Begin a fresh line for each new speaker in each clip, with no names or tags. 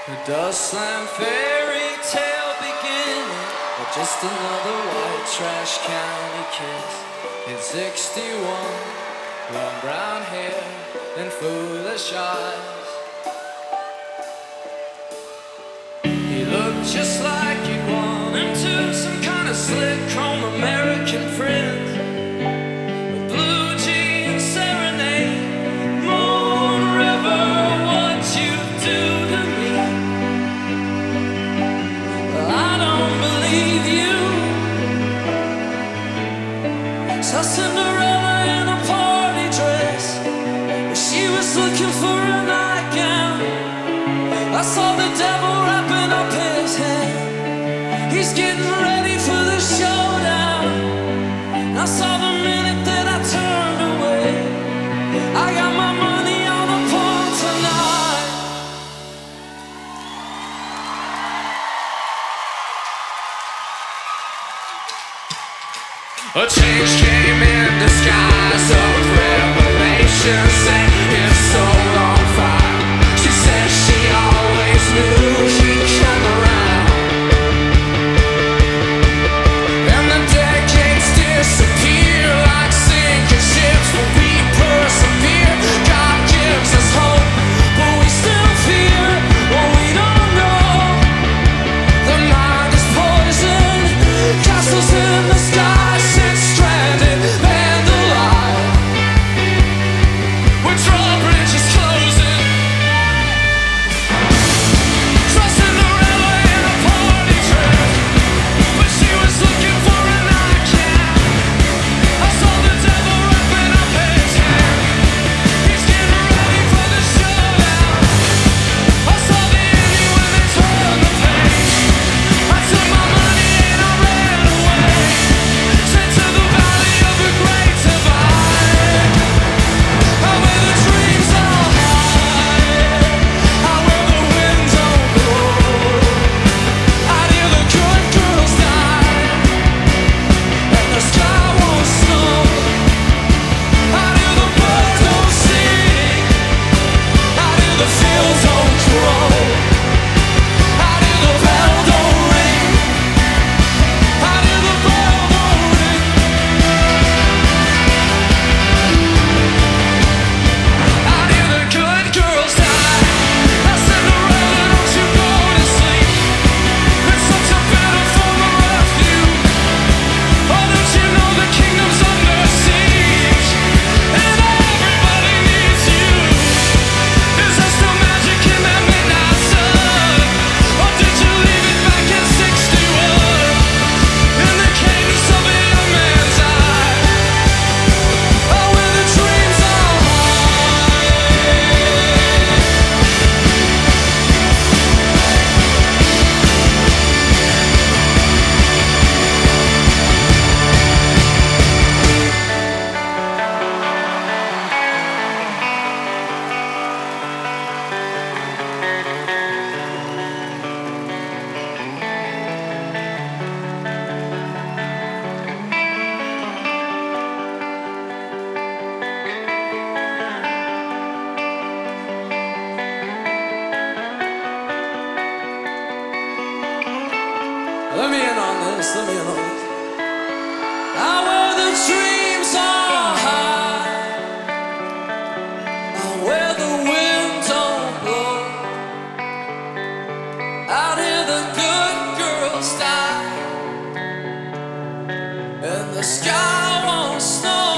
A dustland fairy tale beginning, or just another white trash county kiss. It's 61, long brown hair and foolish eyes. He looked just like you'd want him to, some kind of slick chrome American prince. With blue jeans serenade, Moon River, what you do to me. I don't believe you. Saw Cinderella in a party dress, but she was looking for a nightgown. I saw the devil wrapping up his hand. He's getting ready for the showdown. I saw the minute that I turned away. I got my money on the pawn tonight. A change came in disguise of revelation, set his soul on fire. She said she always knew he'd come around. And the decades disappear like sinking ships, but we persevere. God gives us hope, but we still fear what we don't know. The mind is poison, castles in the sky sit stranded and alive. With drawbridges closing, saw Cinderella in a party dress, but she was looking for a nightcap. I saw the devil wrapping up his hand. He's getting ready for the showdown. I saw the ending when they turned the page. I took my money and I ran away, straight to the valley of the great divide. Out where the dreams are high, out where the wind don't blow. Out here the good girls die, and the sky won't snow. Out here the birds don't sing, out here the fields don't grow. Out here the bell don't ring, out here the bell don't ring. Out here the good girls die. I Cinderella, don't you go to sleep. It's such a better form of refuge. Oh, don't you know the kingdom's under siege, and everybody needs you. Is there still magic in that midnight sun, or did you leave it back in 61? In the cadence of a young man's eye, oh, where the dreams are high. Let me in on this, let me in on this. Out where the dreams are high, out where the wind don't blow. Out here the good girls die, and the sky won't snow.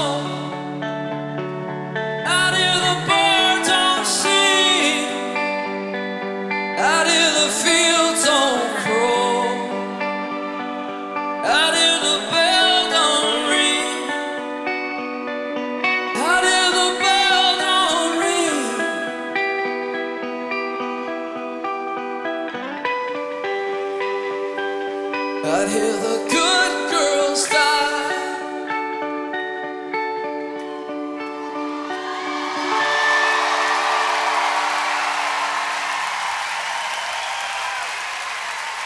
Out here the birds don't sing, out here the fields don't grow. Out here the bell don't ring, out here the bell don't ring. Out here the good girls die.